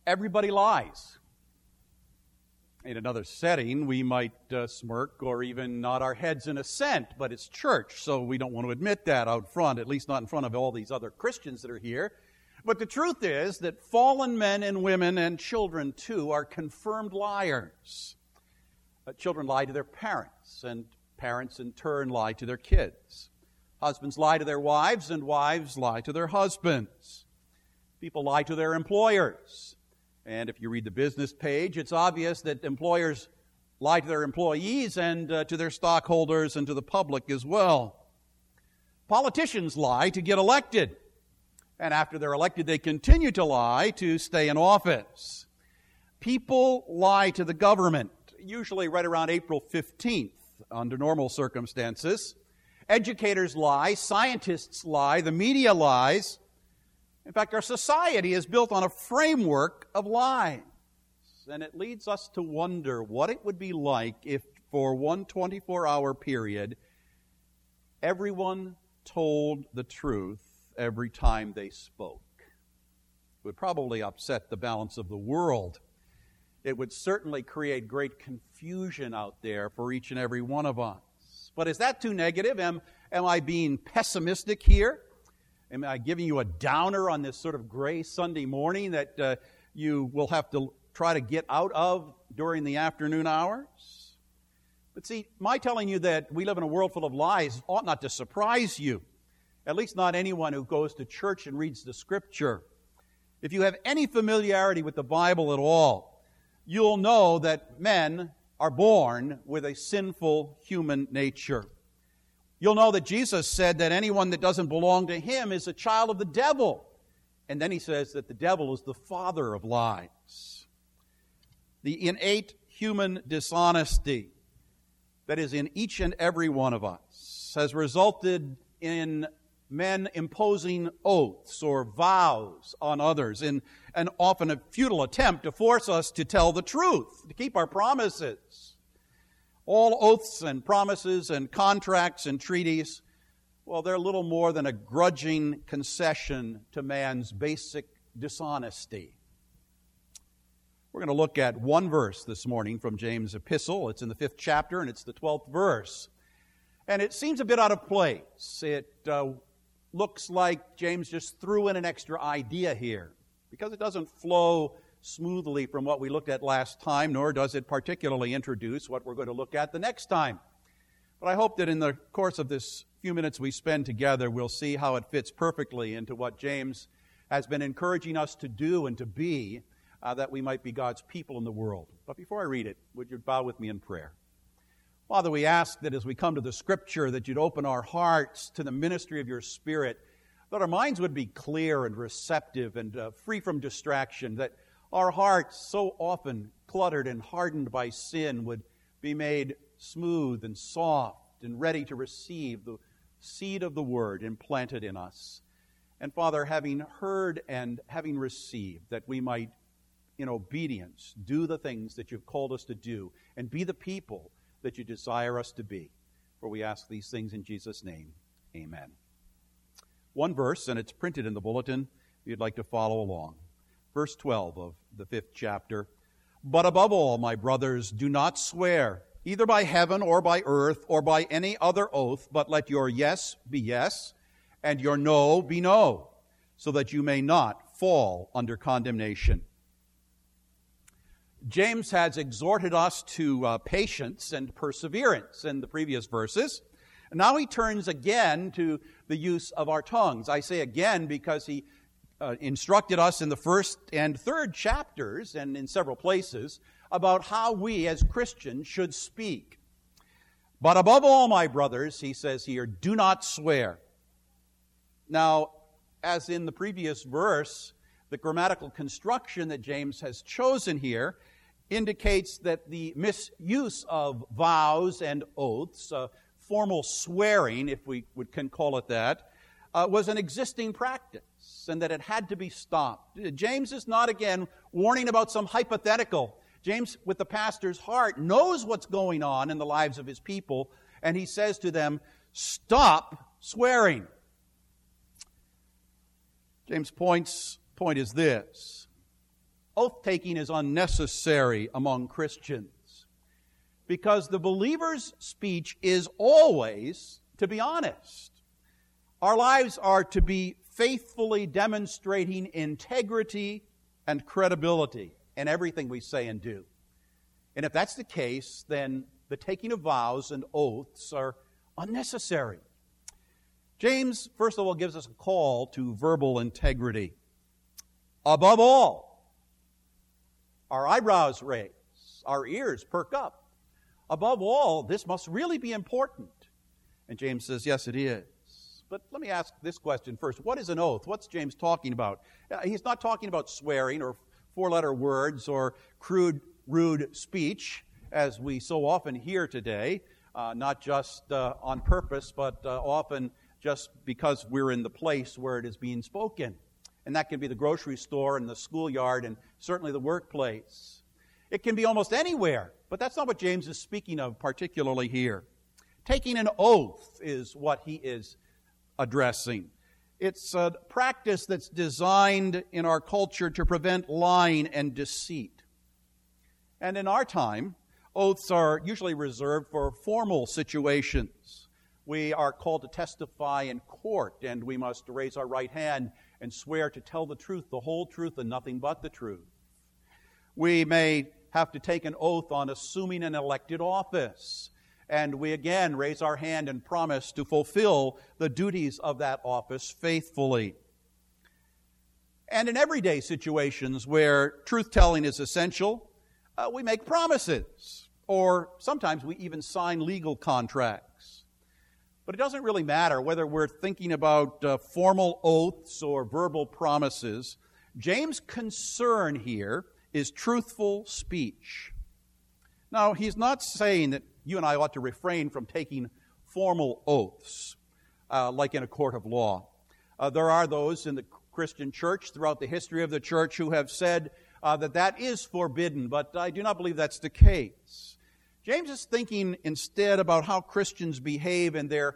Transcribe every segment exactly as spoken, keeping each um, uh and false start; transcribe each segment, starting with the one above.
Everybody lies. In another setting, we might uh, smirk or even nod our heads in assent, but it's church, so we don't want to admit that out front, at least not in front of all these other Christians that are here. But the truth is that fallen men and women and children, too, are confirmed liars. Uh, children lie to their parents, and parents, in turn, lie to their kids. Husbands lie to their wives, and wives lie to their husbands. People lie to their employers. And if you read the business page, it's obvious that employers lie to their employees and uh, to their stockholders and to the public as well. Politicians lie to get elected. And after they're elected, they continue to lie to stay in office. People lie to the government, usually right around April fifteenth, under normal circumstances. Educators lie, scientists lie, the media lies. In fact, our society is built on a framework of lies. And it leads us to wonder what it would be like if, for one twenty-four hour period, everyone told the truth every time they spoke. It would probably upset the balance of the world. It would certainly create great confusion out there for each and every one of us. But is that too negative? Am, am I being pessimistic here? Am I giving you a downer on this sort of gray Sunday morning that uh, you will have to try to get out of during the afternoon hours? But see, my telling you that we live in a world full of lies ought not to surprise you, at least not anyone who goes to church and reads the Scripture. If you have any familiarity with the Bible at all, you'll know that men are born with a sinful human nature. You'll know that Jesus said that anyone that doesn't belong to Him is a child of the devil. And then He says that the devil is the father of lies. The innate human dishonesty that is in each and every one of us has resulted in men imposing oaths or vows on others in an often a futile attempt to force us to tell the truth, to keep our promises. All oaths and promises and contracts and treaties, well, they're little more than a grudging concession to man's basic dishonesty. We're going to look at one verse this morning from James' epistle. It's in the fifth chapter, and it's the twelfth verse. And it seems a bit out of place. It uh, looks like James just threw in an extra idea here, because it doesn't flow smoothly from what we looked at last time, nor does it particularly introduce what we're going to look at the next time. But I hope that in the course of this few minutes we spend together, we'll see how it fits perfectly into what James has been encouraging us to do and to be, uh, that we might be God's people in the world. But before I read it, would you bow with me in prayer? Father, we ask that as we come to the Scripture, that you'd open our hearts to the ministry of your Spirit, that our minds would be clear and receptive and uh, free from distraction, that our hearts, so often cluttered and hardened by sin, would be made smooth and soft and ready to receive the seed of the Word implanted in us. And Father, having heard and having received, that we might, in obedience, do the things that you've called us to do and be the people that you desire us to be. For we ask these things in Jesus' name. Amen. One verse, and it's printed in the bulletin if you'd like to follow along. Verse twelve of the fifth chapter. But above all, my brothers, do not swear, either by heaven or by earth or by any other oath, but let your yes be yes, and your no be no, so that you may not fall under condemnation. James has exhorted us to uh, patience and perseverance in the previous verses. And now he turns again to the use of our tongues. I say again because he uh, instructed us in the first and third chapters and in several places about how we as Christians should speak. But above all, my brothers, he says here, do not swear. Now, as in the previous verse, the grammatical construction that James has chosen here indicates that the misuse of vows and oaths, uh, formal swearing, if we would, can call it that, uh, was an existing practice and that it had to be stopped. James is not, again, warning about some hypothetical. James, with the pastor's heart, knows what's going on in the lives of his people, and he says to them, stop swearing. James' points, point is this. oath-taking is unnecessary among Christians because the believer's speech is always to be honest. Our lives are to be faithfully demonstrating integrity and credibility in everything we say and do. And if that's the case, then the taking of vows and oaths are unnecessary. James, first of all, gives us a call to verbal integrity. Above all, our eyebrows raise, our ears perk up. Above all, this must really be important. And James says, yes, it is. But let me ask this question first. What is an oath? What's James talking about? He's not talking about swearing or four-letter words or crude, rude speech, as we so often hear today, uh, not just uh, on purpose, but uh, often just because we're in the place where it is being spoken. And that can be the grocery store and the schoolyard and certainly the workplace. It can be almost anywhere, but that's not what James is speaking of particularly here. Taking an oath is what he is addressing. It's a practice that's designed in our culture to prevent lying and deceit. And in our time, oaths are usually reserved for formal situations. We are called to testify in court, and we must raise our right hand and swear to tell the truth, the whole truth, and nothing but the truth. We may have to take an oath on assuming an elected office, and we again raise our hand and promise to fulfill the duties of that office faithfully. And in everyday situations where truth-telling is essential, uh, we make promises, or sometimes we even sign legal contracts. But it doesn't really matter whether we're thinking about uh, formal oaths or verbal promises. James' concern here is truthful speech. Now, he's not saying that you and I ought to refrain from taking formal oaths, uh, like in a court of law. Uh, there are those in the Christian church throughout the history of the church who have said uh, that that is forbidden, but I do not believe that's the case. James is thinking instead about how Christians behave in their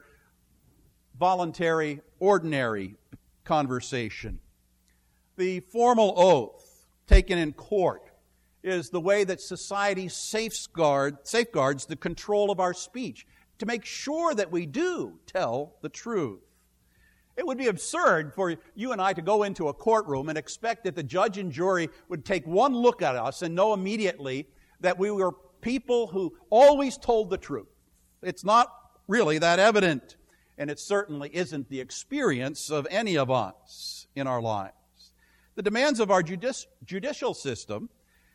voluntary, ordinary conversation. The formal oath taken in court is the way that society safeguard, safeguards the control of our speech to make sure that we do tell the truth. It would be absurd for you and I to go into a courtroom and expect that the judge and jury would take one look at us and know immediately that we were people who always told the truth. It's not really that evident, and it certainly isn't the experience of any of us in our lives. The demands of our judici- judicial system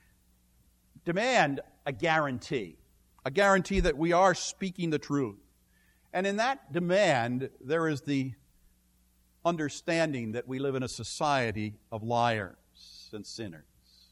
demand a guarantee, a guarantee that we are speaking the truth. And in that demand, there is the understanding that we live in a society of liars and sinners.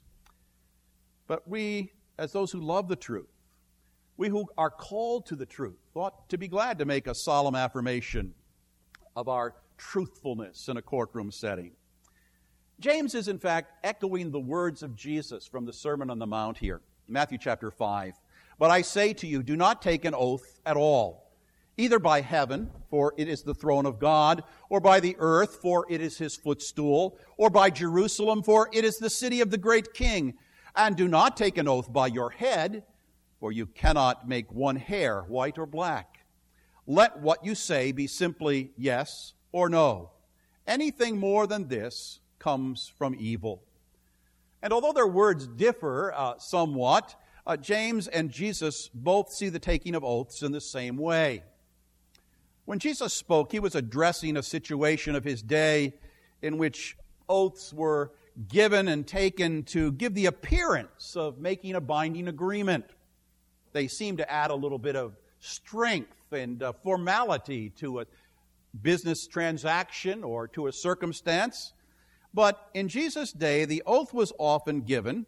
But we, as those who love the truth, we who are called to the truth, ought to be glad to make a solemn affirmation of our truthfulness in a courtroom setting. James is, in fact, echoing the words of Jesus from the Sermon on the Mount here, Matthew chapter five. But I say to you, do not take an oath at all, either by heaven, for it is the throne of God, or by the earth, for it is his footstool, or by Jerusalem, for it is the city of the great king. And do not take an oath by your head, for you cannot make one hair white or black. Let what you say be simply yes or no. Anything more than this comes from evil. And although their words differ uh, somewhat, uh, James and Jesus both see the taking of oaths in the same way. When Jesus spoke, he was addressing a situation of his day in which oaths were given and taken to give the appearance of making a binding agreement. They seem to add a little bit of strength and uh, formality to a business transaction or to a circumstance. But in Jesus' day, the oath was often given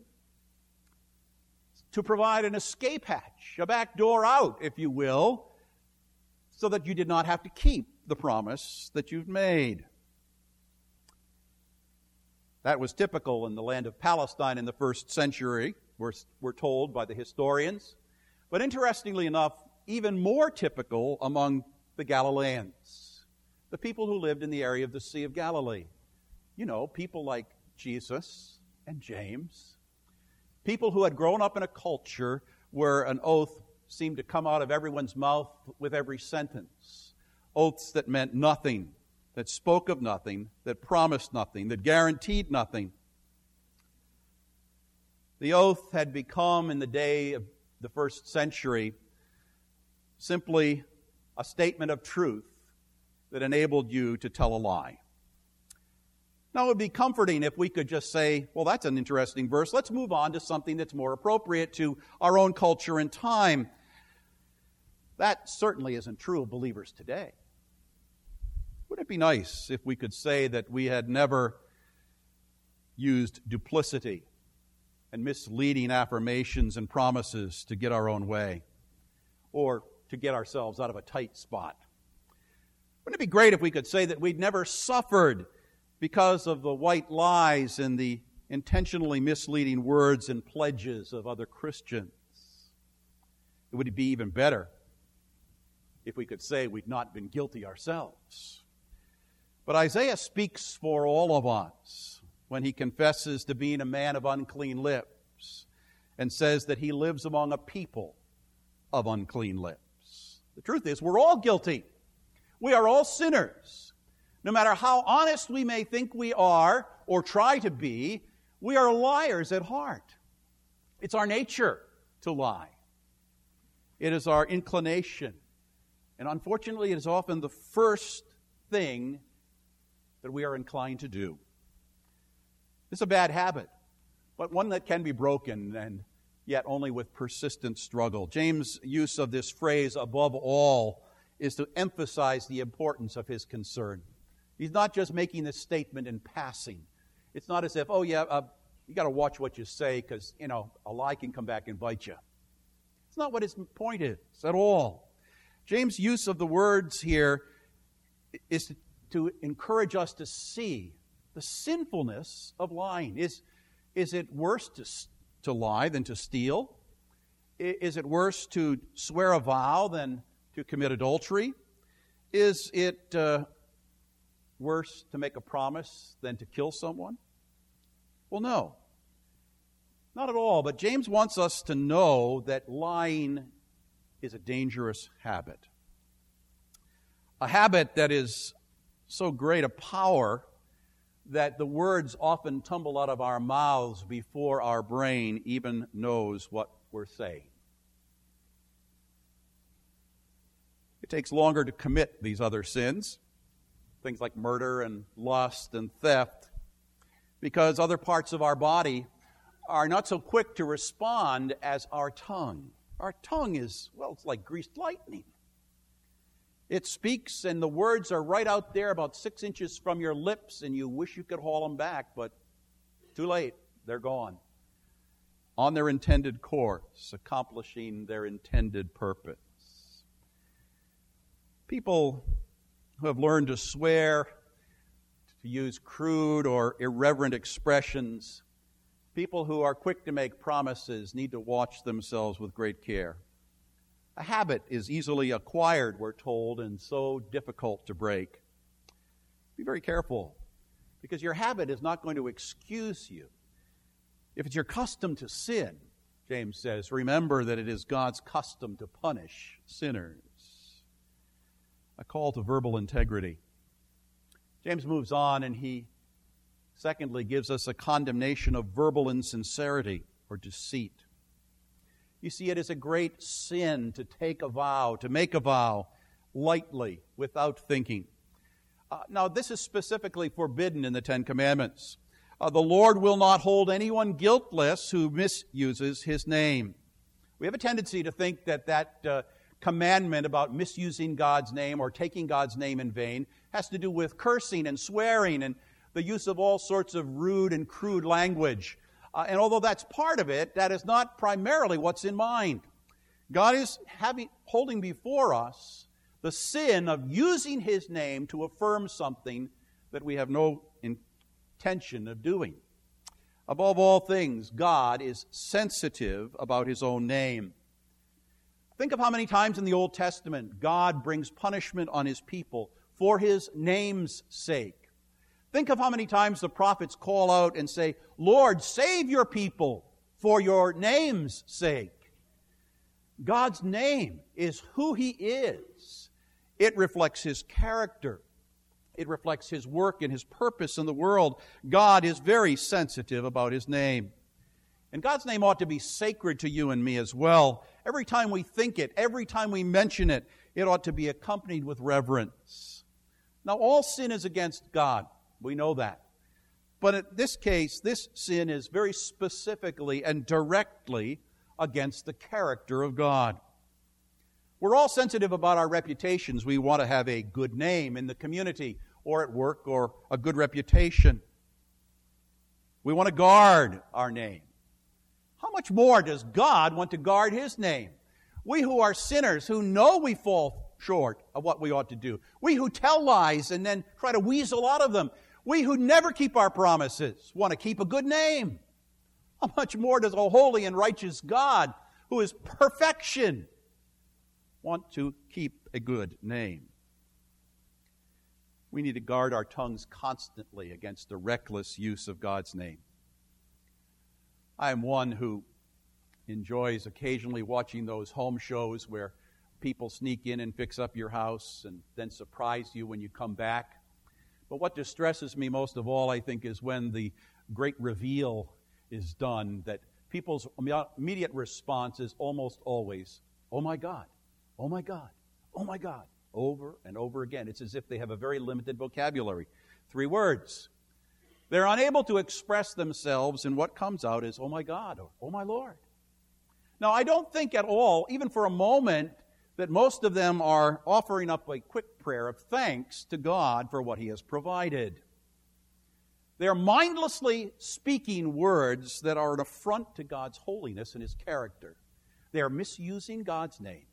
to provide an escape hatch, a back door out, if you will, so that you did not have to keep the promise that you've made. That was typical in the land of Palestine in the first century, we're, we're told by the historians. But interestingly enough, even more typical among the Galileans, the people who lived in the area of the Sea of Galilee. You know, people like Jesus and James. People who had grown up in a culture where an oath seemed to come out of everyone's mouth with every sentence. Oaths that meant nothing, that spoke of nothing, that promised nothing, that guaranteed nothing. The oath had become, in the day of the first century, simply a statement of truth that enabled you to tell a lie. Now, it would be comforting if we could just say, well, that's an interesting verse. Let's move on to something that's more appropriate to our own culture and time. That certainly isn't true of believers today. Wouldn't it be nice if we could say that we had never used duplicity and misleading affirmations and promises to get our own way or to get ourselves out of a tight spot? Wouldn't it be great if we could say that we'd never suffered because of the white lies and the intentionally misleading words and pledges of other Christians? It would be even better if we could say we'd not been guilty ourselves. But Isaiah speaks for all of us when he confesses to being a man of unclean lips and says that he lives among a people of unclean lips. The truth is, we're all guilty. We are all sinners. No matter how honest we may think we are or try to be, we are liars at heart. It's our nature to lie. It is our inclination. And unfortunately, it is often the first thing that we are inclined to do. It's a bad habit, but one that can be broken, and yet only with persistent struggle. James' use of this phrase, above all, is to emphasize the importance of his concern. He's not just making this statement in passing. It's not as if, oh yeah, uh, you got to watch what you say because, you know, a lie can come back and bite you. It's not what his point is at all. James' use of the words here is to, to encourage us to see the sinfulness of lying. Is, is it worse to, to lie than to steal? Is it worse to swear a vow than to commit adultery? Is it uh, worse to make a promise than to kill someone? Well, no. Not at all. But James wants us to know that lying is a dangerous habit. A habit that is so great a power that the words often tumble out of our mouths before our brain even knows what we're saying. It takes longer to commit these other sins, things like murder and lust and theft, because other parts of our body are not so quick to respond as our tongue. Our tongue is, well, it's like greased lightning. It speaks, and the words are right out there about six inches from your lips, and you wish you could haul them back, but too late. They're gone. On their intended course, accomplishing their intended purpose. People who have learned to swear, to use crude or irreverent expressions, people who are quick to make promises need to watch themselves with great care. A habit is easily acquired, we're told, and so difficult to break. Be very careful, because your habit is not going to excuse you. If it's your custom to sin, James says, remember that it is God's custom to punish sinners. A call to verbal integrity. James moves on, and he secondly gives us a condemnation of verbal insincerity or deceit. You see, it is a great sin to take a vow, to make a vow lightly, without thinking. Uh, now, this is specifically forbidden in the Ten Commandments. Uh, the Lord will not hold anyone guiltless who misuses His name. We have a tendency to think that that uh, commandment about misusing God's name or taking God's name in vain has to do with cursing and swearing and the use of all sorts of rude and crude language. Uh, and although that's part of it, that is not primarily what's in mind. God is having, holding before us the sin of using His name to affirm something that we have no intention of doing. Above all things, God is sensitive about His own name. Think of how many times in the Old Testament God brings punishment on His people for His name's sake. Think of how many times the prophets call out and say, Lord, save your people for your name's sake. God's name is who He is. It reflects His character. It reflects His work and His purpose in the world. God is very sensitive about His name. And God's name ought to be sacred to you and me as well. Every time we think it, every time we mention it, it ought to be accompanied with reverence. Now, all sin is against God. We know that. But in this case, this sin is very specifically and directly against the character of God. We're all sensitive about our reputations. We want to have a good name in the community or at work or a good reputation. We want to guard our name. How much more does God want to guard His name? We who are sinners, who know we fall short of what we ought to do. We who tell lies and then try to weasel out of them. We who never keep our promises want to keep a good name. How much more does a holy and righteous God, who is perfection, want to keep a good name? We need to guard our tongues constantly against the reckless use of God's name. I am one who enjoys occasionally watching those home shows where people sneak in and fix up your house and then surprise you when you come back. But what distresses me most of all, I think, is when the great reveal is done, that people's immediate response is almost always, oh my God, oh my God, oh my God, over and over again. It's as if they have a very limited vocabulary. Three words. They're unable to express themselves, and what comes out is, oh my God, or oh my Lord. Now, I don't think at all, even for a moment, that most of them are offering up a quick prayer of thanks to God for what He has provided. They are mindlessly speaking words that are an affront to God's holiness and His character. They are misusing God's name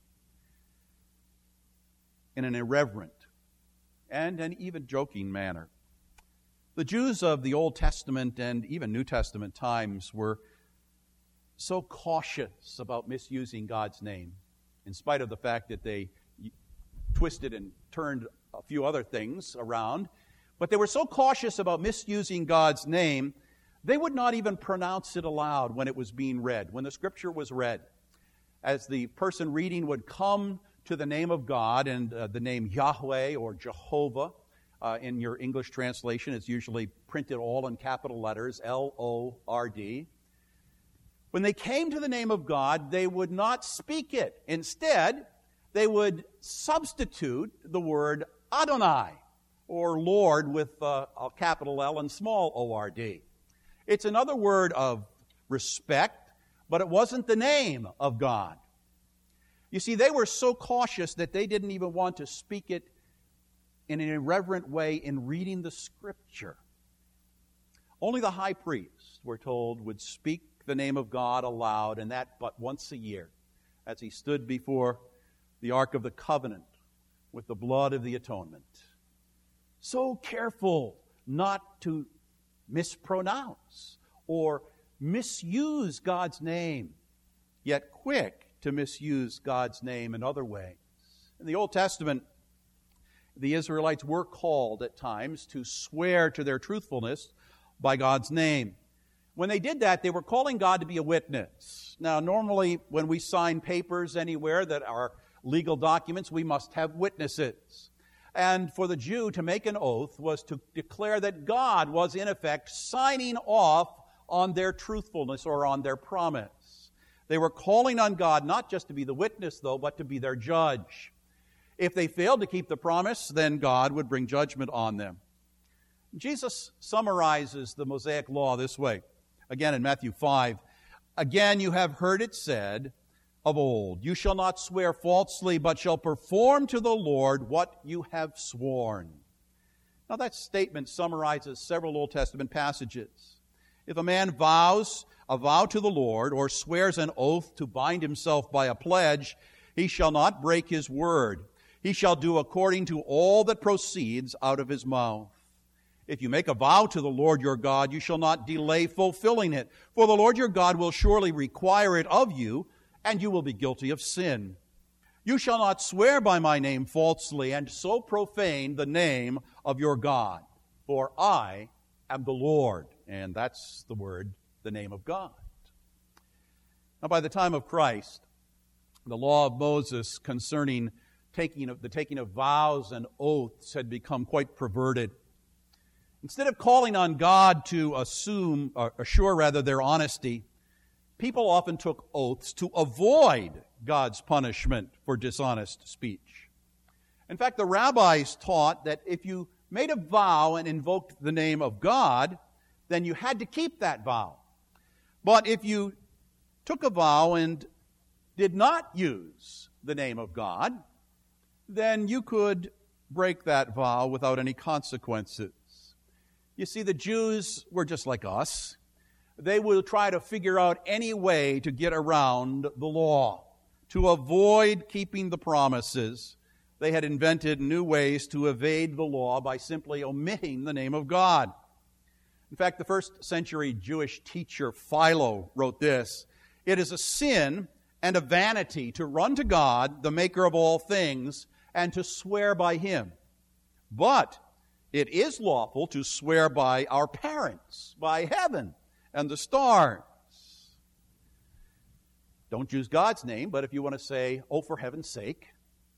in an irreverent and an even joking manner. The Jews of the Old Testament and even New Testament times were so cautious about misusing God's name, in spite of the fact that they twisted and turned a few other things around. But they were so cautious about misusing God's name, they would not even pronounce it aloud when it was being read, when the Scripture was read. As the person reading would come to the name of God and uh, the name Yahweh or Jehovah, uh, in your English translation, it's usually printed all in capital letters, L O R D. When they came to the name of God, they would not speak it. Instead, they would substitute the word Adonai, or Lord with uh, a capital L and small O R D. It's another word of respect, but it wasn't the name of God. You see, they were so cautious that they didn't even want to speak it in an irreverent way in reading the Scripture. Only the high priest, we're told, would speak the name of God aloud, and that but once a year, as he stood before the Ark of the Covenant with the blood of the atonement. So careful not to mispronounce or misuse God's name, yet quick to misuse God's name in other ways. In the Old Testament, the Israelites were called at times to swear to their truthfulness by God's name. When they did that, they were calling God to be a witness. Now, normally when we sign papers anywhere that are legal documents, we must have witnesses. And for the Jew to make an oath was to declare that God was in effect signing off on their truthfulness or on their promise. They were calling on God not just to be the witness, though, but to be their judge. If they failed to keep the promise, then God would bring judgment on them. Jesus summarizes the Mosaic law this way. Again, in Matthew five, again you have heard it said of old, you shall not swear falsely, but shall perform to the Lord what you have sworn. Now that statement summarizes several Old Testament passages. If a man vows a vow to the Lord or swears an oath to bind himself by a pledge, he shall not break his word. He shall do according to all that proceeds out of his mouth. If you make a vow to the Lord your God, you shall not delay fulfilling it. For the Lord your God will surely require it of you, and you will be guilty of sin. You shall not swear by my name falsely, and so profane the name of your God. for I am the Lord. And that's the word, the name of God. Now, by the time of Christ, the law of Moses concerning taking of, the taking of vows and oaths had become quite perverted. Instead of calling on God to assume, or assure rather, their honesty, people often took oaths to avoid God's punishment for dishonest speech. In fact, the rabbis taught that if you made a vow and invoked the name of God, then you had to keep that vow. But if you took a vow and did not use the name of God, then you could break that vow without any consequences. You see, the Jews were just like us. They will try to figure out any way to get around the law, to avoid keeping the promises. They had invented new ways to evade the law by simply omitting the name of God. In fact, the first century Jewish teacher Philo wrote this: "It is a sin and a vanity to run to God, the maker of all things, and to swear by Him. But it is lawful to swear by our parents, by heaven and the stars." Don't use God's name, but if you want to say, "Oh, for heaven's sake,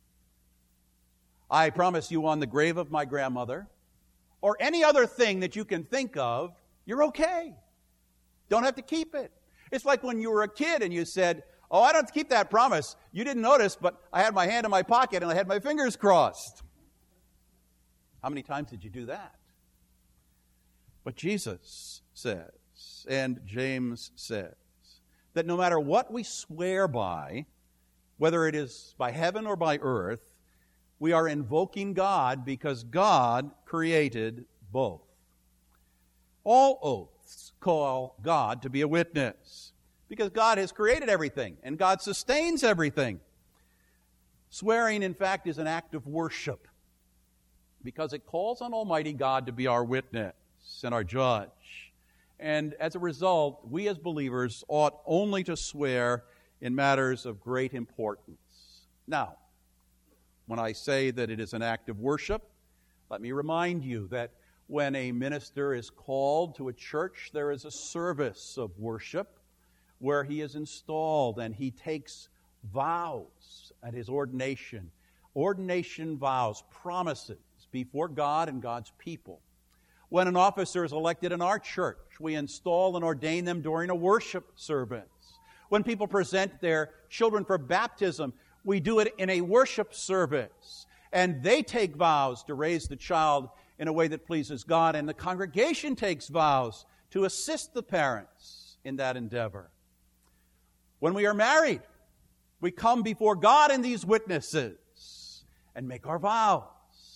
I promise you on the grave of my grandmother," or any other thing that you can think of, you're okay. Don't have to keep it. It's like when you were a kid and you said, "Oh, I don't have to keep that promise. You didn't notice, but I had my hand in my pocket and I had my fingers crossed." How many times did you do that? But Jesus says, and James says, that no matter what we swear by, whether it is by heaven or by earth, we are invoking God because God created both. All oaths call God to be a witness because God has created everything and God sustains everything. Swearing, in fact, is an act of worship because it calls on Almighty God to be our witness and our judge. And as a result, we as believers ought only to swear in matters of great importance. Now, when I say that it is an act of worship, let me remind you that when a minister is called to a church, there is a service of worship where he is installed and he takes vows at his ordination. Ordination vows, promises before God and God's people. When an officer is elected in our church, we install and ordain them during a worship service. When people present their children for baptism, we do it in a worship service. And they take vows to raise the child in a way that pleases God, and the congregation takes vows to assist the parents in that endeavor. When we are married, we come before God and these witnesses and make our vows.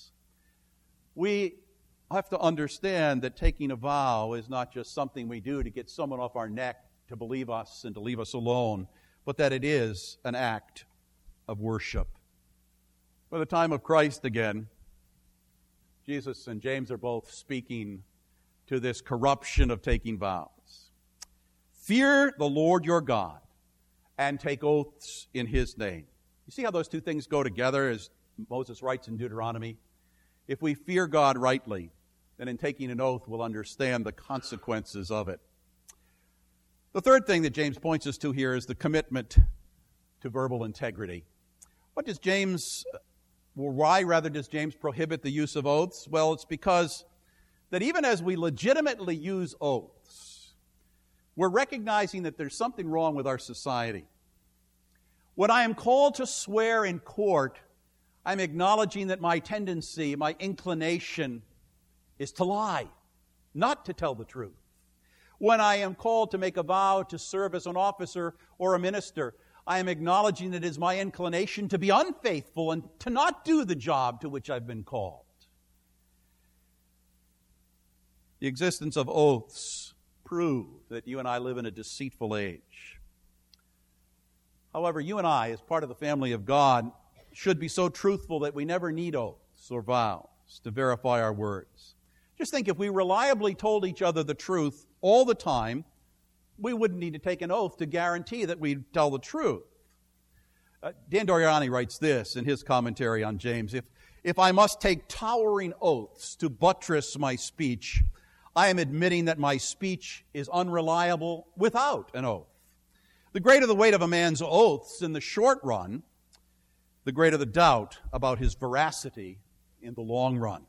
We have to understand that taking a vow is not just something we do to get someone off our neck to believe us and to leave us alone, but that it is an act of worship. By the time of Christ again, Jesus and James are both speaking to this corruption of taking vows. Fear the Lord your God and take oaths in His name. You see how those two things go together, as Moses writes in Deuteronomy? If we fear God rightly, then in taking an oath we'll understand the consequences of it. The third thing that James points us to here is the commitment to verbal integrity. What does James, or why rather does James prohibit the use of oaths? Well, it's because that even as we legitimately use oaths, we're recognizing that there's something wrong with our society. When I am called to swear in court, I'm acknowledging that my tendency, my inclination is to lie, not to tell the truth. When I am called to make a vow to serve as an officer or a minister, I am acknowledging that it is my inclination to be unfaithful and to not do the job to which I've been called. The existence of oaths prove that you and I live in a deceitful age. However, you and I, as part of the family of God, should be so truthful that we never need oaths or vows to verify our words. Just think, if we reliably told each other the truth all the time, we wouldn't need to take an oath to guarantee that we'd tell the truth. Uh, Dan Doriani writes this in his commentary on James: If, If I must take towering oaths to buttress my speech, I am admitting that my speech is unreliable without an oath. The greater the weight of a man's oaths in the short run, the greater the doubt about his veracity in the long run.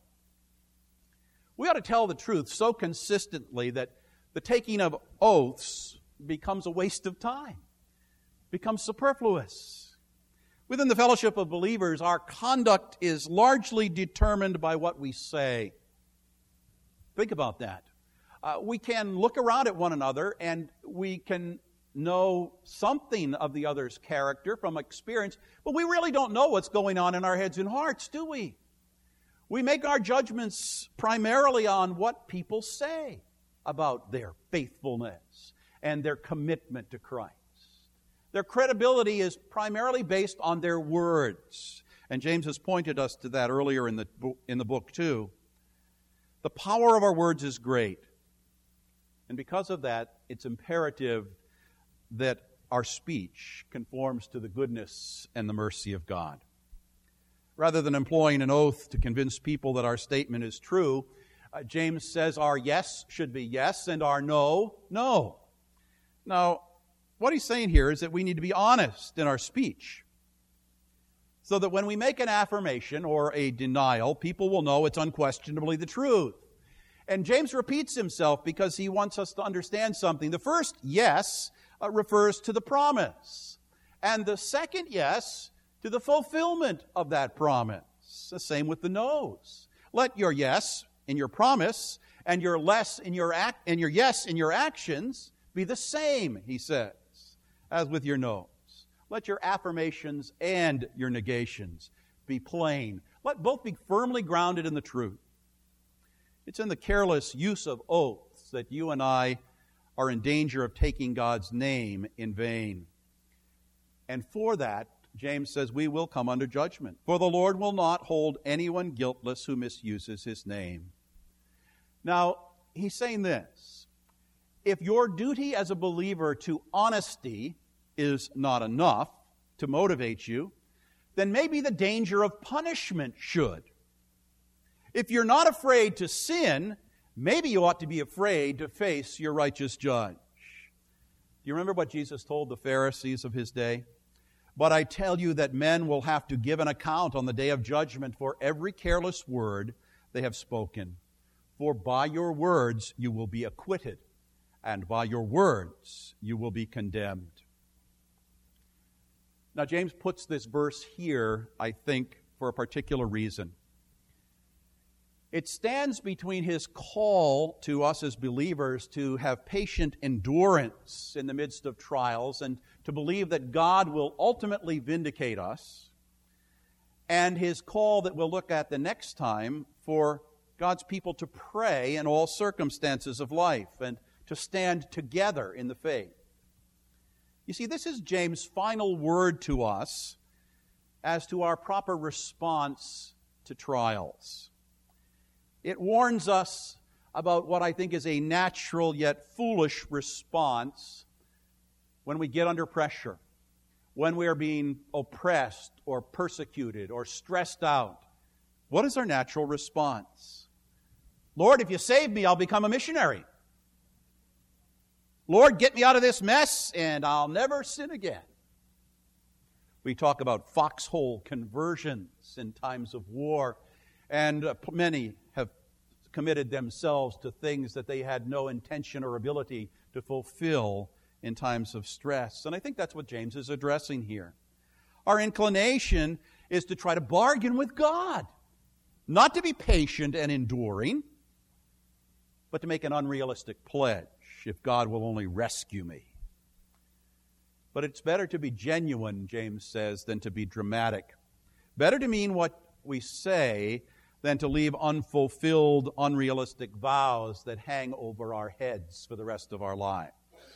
We ought to tell the truth so consistently that the taking of oaths becomes a waste of time, becomes superfluous. Within the fellowship of believers, our conduct is largely determined by what we say. Think about that. Uh, we can look around at one another and we can know something of the other's character from experience, but we really don't know what's going on in our heads and hearts, do we? We make our judgments primarily on what people say about their faithfulness and their commitment to Christ. Their credibility is primarily based on their words. And James has pointed us to that earlier in the, in the book too. The power of our words is great. And because of that, it's imperative that our speech conforms to the goodness and the mercy of God. Rather than employing an oath to convince people that our statement is true, uh, James says our yes should be yes and our no, no. Now, what he's saying here is that we need to be honest in our speech, so that when we make an affirmation or a denial, people will know it's unquestionably the truth. And James repeats himself because he wants us to understand something. The first yes uh, refers to the promise, and the second yes to the fulfillment of that promise. The same with the no's. Let your yes in your promise and your less in your act and your yes in your actions be the same, he says, as with your no's. Let your affirmations and your negations be plain. Let both be firmly grounded in the truth. It's in the careless use of oaths that you and I are in danger of taking God's name in vain. And for that, James says we will come under judgment. For the Lord will not hold anyone guiltless who misuses his name. Now, he's saying this. If your duty as a believer to honesty is not enough to motivate you, then maybe the danger of punishment should. If you're not afraid to sin, maybe you ought to be afraid to face your righteous judge. Do you remember what Jesus told the Pharisees of his day? But I tell you that men will have to give an account on the day of judgment for every careless word they have spoken. For by your words you will be acquitted, and by your words you will be condemned. Now, James puts this verse here, I think, for a particular reason. It stands between his call to us as believers to have patient endurance in the midst of trials and to believe that God will ultimately vindicate us, and his call that we'll look at the next time for God's people to pray in all circumstances of life and to stand together in the faith. You see, this is James' final word to us as to our proper response to trials. It warns us about what I think is a natural yet foolish response when we get under pressure, when we are being oppressed or persecuted or stressed out. What is our natural response? Lord, if you save me, I'll become a missionary. Lord, get me out of this mess and I'll never sin again. We talk about foxhole conversions in times of war, and uh, many have committed themselves to things that they had no intention or ability to fulfill in times of stress. And I think that's what James is addressing here. Our inclination is to try to bargain with God, not to be patient and enduring, but to make an unrealistic pledge, if God will only rescue me. But it's better to be genuine, James says, than to be dramatic. Better to mean what we say than to leave unfulfilled, unrealistic vows that hang over our heads for the rest of our lives.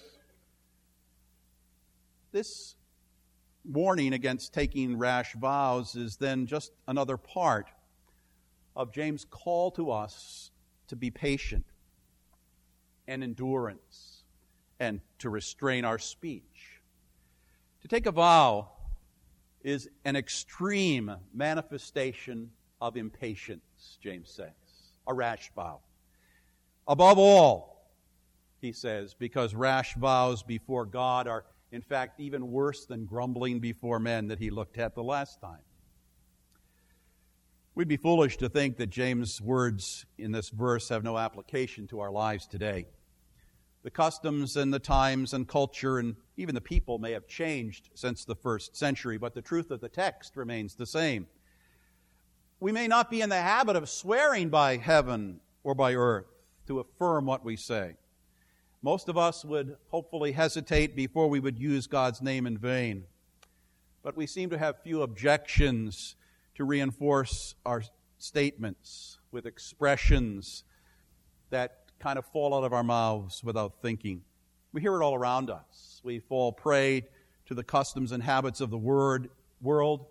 This warning against taking rash vows is then just another part of James' call to us to be patient and endurance and to restrain our speech. To take a vow is an extreme manifestation of impatience, James says, a rash vow. Above all, he says, because rash vows before God are, in fact, even worse than grumbling before men that he looked at the last time. We'd be foolish to think that James' words in this verse have no application to our lives today. The customs and the times and culture and even the people may have changed since the first century, but the truth of the text remains the same. We may not be in the habit of swearing by heaven or by earth to affirm what we say. Most of us would hopefully hesitate before we would use God's name in vain. But we seem to have few objections to reinforce our statements with expressions that kind of fall out of our mouths without thinking. We hear it all around us. We fall prey to the customs and habits of the word, world,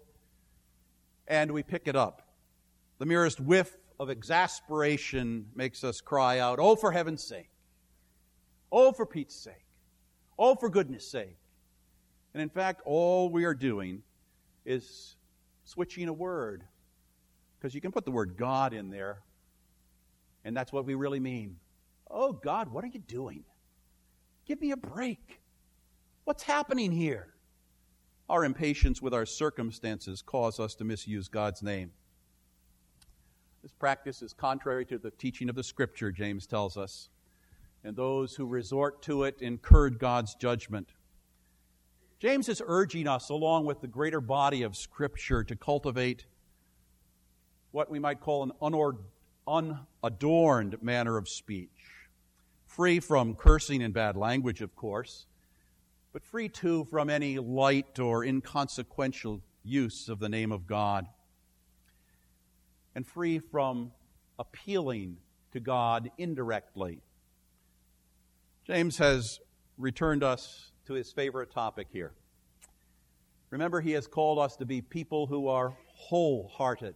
and we pick it up. The merest whiff of exasperation makes us cry out, "Oh, for heaven's sake! Oh, for Pete's sake! Oh, for goodness sake!" And in fact, all we are doing is switching a word, because you can put the word God in there, and that's what we really mean. Oh, God, what are you doing? Give me a break. What's happening here? Our impatience with our circumstances cause us to misuse God's name. This practice is contrary to the teaching of the Scripture, James tells us, and those who resort to it incur God's judgment. James is urging us, along with the greater body of Scripture, to cultivate what we might call an unor- unadorned manner of speech. Free from cursing and bad language, of course, but free, too, from any light or inconsequential use of the name of God. And free from appealing to God indirectly. James has returned us to his favorite topic here. Remember, he has called us to be people who are wholehearted,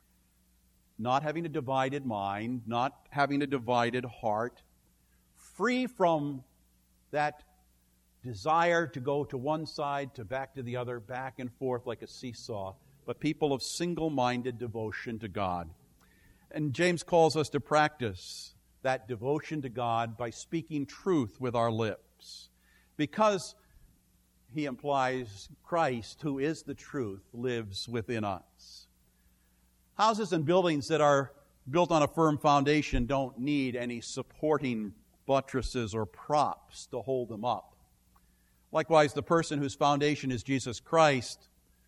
not having a divided mind, not having a divided heart, free from that desire to go to one side, to back to the other, back and forth like a seesaw, but people of single-minded devotion to God. And James calls us to practice that devotion to God by speaking truth with our lips, because he implies Christ, who is the truth, lives within us. Houses and buildings that are built on a firm foundation don't need any supporting buttresses or props to hold them up. Likewise, the person whose foundation is Jesus Christ,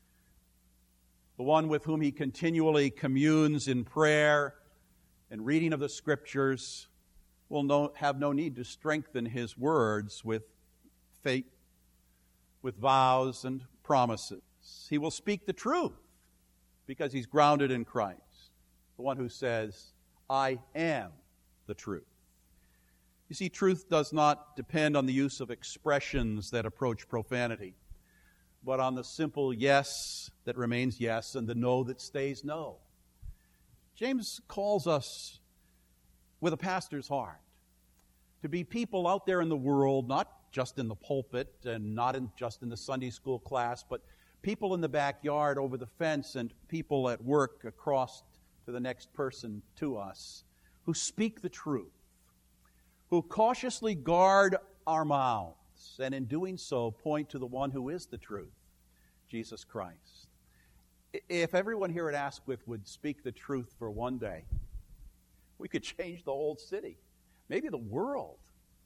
the one with whom he continually communes in prayer and reading of the Scriptures, will no, have no need to strengthen his words with faith, with vows and promises. He will speak the truth because he's grounded in Christ, the one who says, "I am the truth." You see, truth does not depend on the use of expressions that approach profanity, but on the simple yes that remains yes and the no that stays no. James calls us with a pastor's heart to be people out there in the world, not just in the pulpit and not in, just in the Sunday school class, but people in the backyard over the fence and people at work across to the next person to us who speak the truth, who cautiously guard our mouths, and in doing so point to the one who is the truth, Jesus Christ. If everyone here at Asquith would speak the truth for one day, we could change the whole city, maybe the world.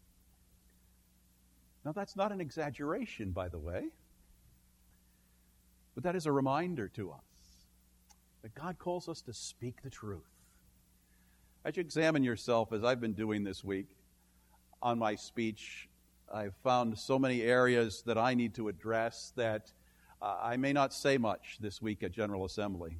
Now, that's not an exaggeration, by the way, but that is a reminder to us that God calls us to speak the truth. As you examine yourself, as I've been doing this week, on my speech, I've found so many areas that I need to address that uh, I may not say much this week at General Assembly.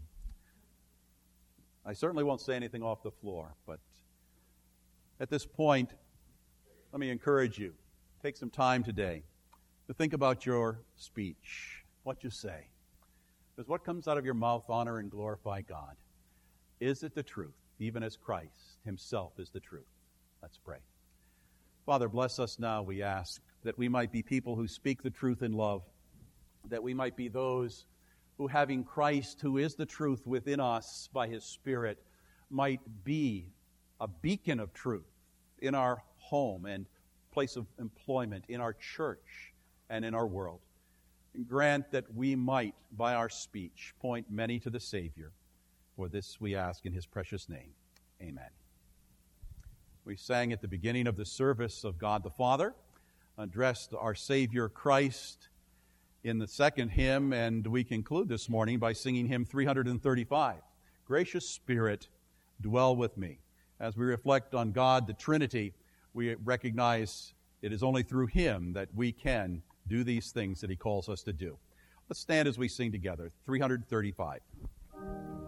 I certainly won't say anything off the floor, but at this point, let me encourage you. Take some time today to think about your speech, what you say. Does what comes out of your mouth honor and glorify God? Is it the truth, even as Christ himself is the truth? Let's pray. Father, bless us now, we ask, that we might be people who speak the truth in love, that we might be those who, having Christ, who is the truth within us by his Spirit, might be a beacon of truth in our home and place of employment, in our church and in our world. And grant that we might, by our speech, point many to the Savior. For this we ask in his precious name. Amen. We sang at the beginning of the service of God the Father, addressed our Savior Christ in the second hymn, and we conclude this morning by singing hymn three thirty-five, Gracious Spirit, dwell with me. As we reflect on God, the Trinity, we recognize it is only through him that we can do these things that he calls us to do. Let's stand as we sing together, three thirty-five.